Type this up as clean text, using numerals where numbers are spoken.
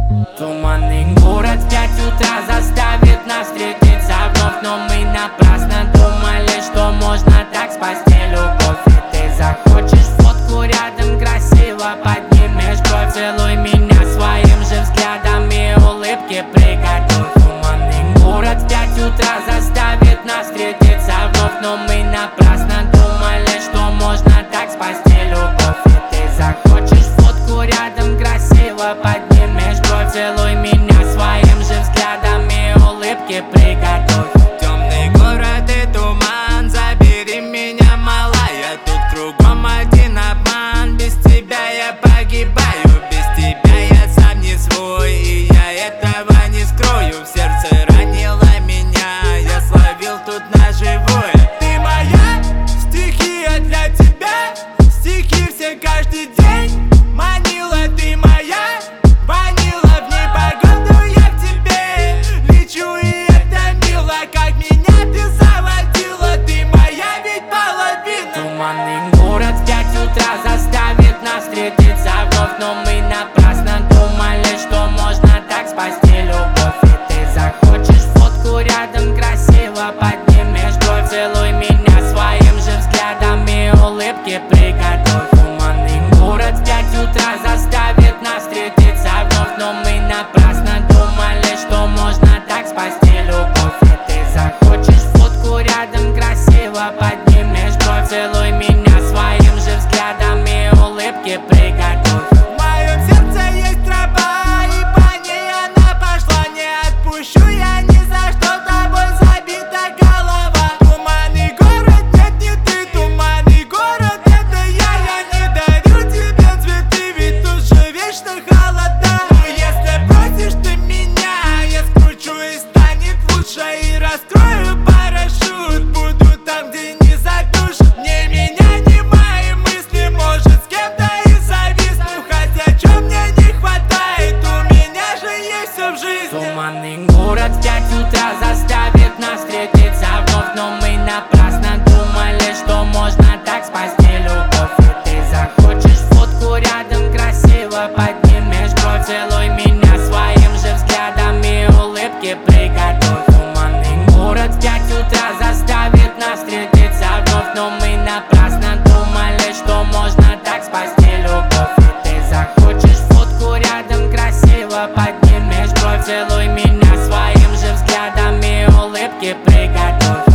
Туманный город в 5 утра заставит нас встретиться вновь, но мы напрасно думали, что можно так спасти любовь. И ты захочешь фотку рядом, красиво поднимешь бровь. Целуй меня своим же взглядом и улыбки приготовь. Туманный город в 5 утра заставит нас встретиться вновь, но мы напрасно думали, что можно так спасти любовь. И ты захочешь фотку рядом, красиво поднимешь бровь. Целуй меня своим же взглядом и улыбки приготовь. Темный город и туман, забери меня, малая. Тут кругом один обман, без тебя я погибаю. Без тебя я сам не свой, и я этого не скрою. В сердце ранило меня, я словил тут на живое. Ты моя стихия для тебя, стихи все каждый день. Манила, ты моя, ванила, в непогоду я к тебе лечу, и это мило, как меня ты заводила. Ты моя ведь половина. Туманный город в 5 утра заставит нас встретиться вновь, но мы напрасно думали, что можно так спасти любовь. И ты захочешь фотку рядом, красиво поднимешь бровь. Целуй меня своим же взглядом и улыбки приготовь. Туманный город в 5 утра заставит нас встретиться вновь, но мы напрасно думали, что можно так спасти любовь. И ты захочешь фотку рядом, красиво поднимешь бровь. Целуй меня своим же взглядом и улыбки приготовь. В моем сердце есть тропа, и по ней она пошла. Не отпущу я ни за что, тобой забита голова. Туманный город, нет, не ты. Туманный город, это я не дарю тебе цветы, ведь тут же вечно холода. Но если просишь ты меня, я скручу и станет лучше. И раскрою парашют, буду там, где не задушат. Ни меня, ни мои мысли, может, с кем-то и зависну. Хотя чё мне не хватает, у меня же есть всё в жизни. Туманный город в 5 утра заставит нас встретиться вновь, но мы напрасно думали, что можно так спасти любовь. И ты захочешь фотку рядом, красиво поднимешь бровь. Целуй меня своим же взглядом и улыбки приготовь. Туманный город в 5 утра заставит нас встретиться вновь, но мы напрасно думали, что можно так спасти любовь. И ты захочешь фотку рядом, красиво поднимешь бровь. Целуй меня своим же взглядом и улыбки приготовь.